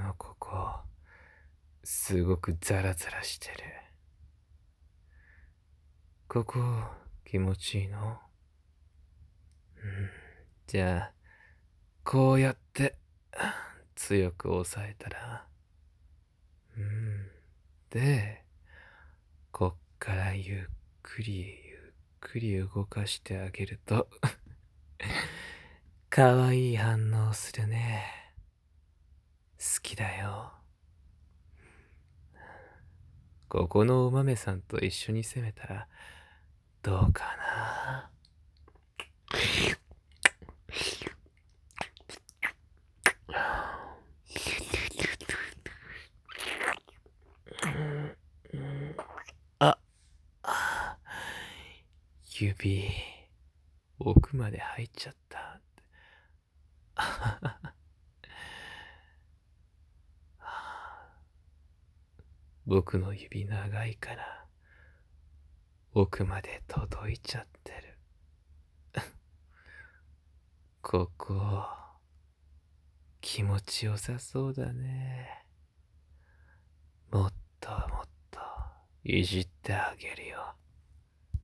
のここ、すごくザラザラしてる。ここ、気持ちいいの？じゃあ、こうやって、強く押さえたら、で、こっからゆっくりゆっくり動かしてあげると、かわいい反応するね。好きだよ。ここのお豆さんと一緒に攻めたら、どうかな。あ、指、奥まで入っちゃった。僕の指長いから、奥まで届いちゃってる。ここ、気持ちよさそうだね。もっともっといじってあげるよ。